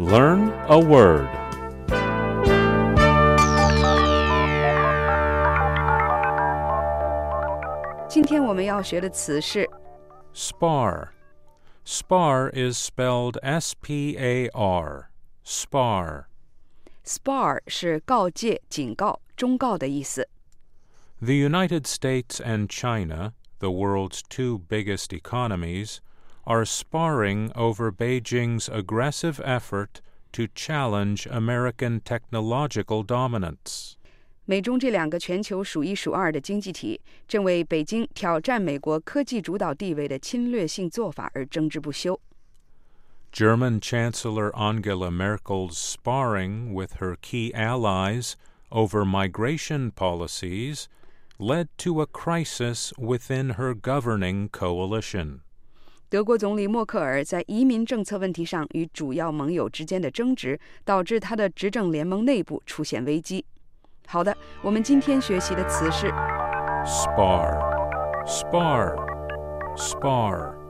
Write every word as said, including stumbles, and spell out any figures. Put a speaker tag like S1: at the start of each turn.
S1: Learn a word.
S2: Today 今天我们要学的词是
S1: Spar. Spar is spelled S P A R. Spar.
S2: spar 是告诫、警告、忠告的意思。
S1: The United States and China, the world's two biggest economies, are sparring over Beijing's aggressive effort to challenge American technological dominance.
S2: 美中这两个全球数一数二的经济体，正为北京挑战美国科技主导地位的侵略性做法而争执不休。
S1: German Chancellor Angela Merkel's sparring with her key allies over migration policies led to a crisis within her governing coalition.
S2: 德国总理默克尔在移民政策问题上与主要盟友之间的争执，导致他的执政联盟内部出现危机。好的，我们今天学习的词是
S1: Spar. Spar. Spar.